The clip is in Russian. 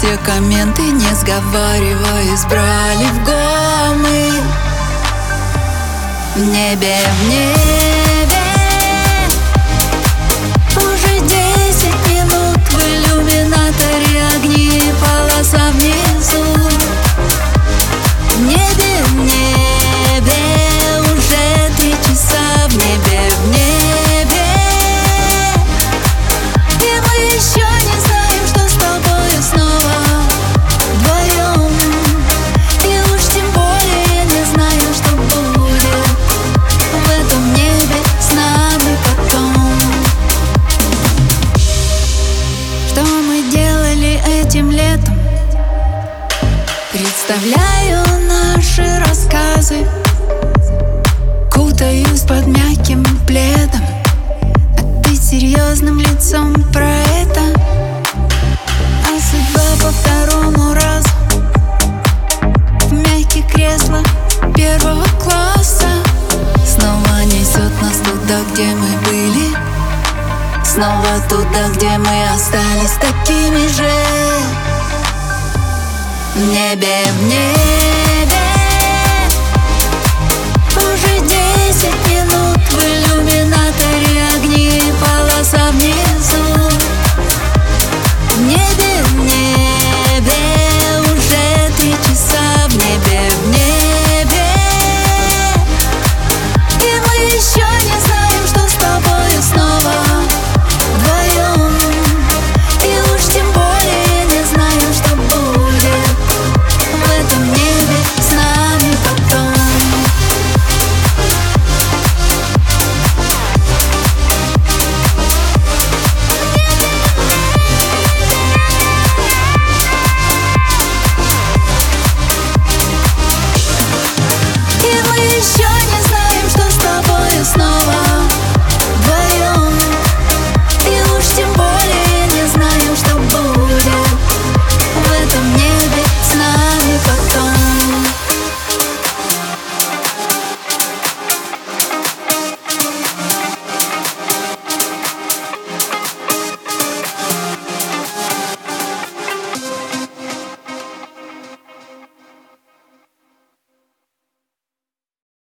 все комменты, не сговариваясь, брали в гомы. В небе, в небе уже 10 минут в иллюминаторе огни и полоса внизу. В небе, в небе уже 3 часа. В небе, в небе, и мы еще не знаем, что с тобой снова вдвоем. И уж тем более не знаю, что будет в этом небе с нами потом. Что мы делали этим летом? Представляю наши рассказы, кутаюсь под мягким пледом, а ты серьезным лицом про это. А судьба по второму разу в мягкие кресла первого класса снова несет нас туда, где мы были, снова туда, где мы остались такими же. В небе, в небе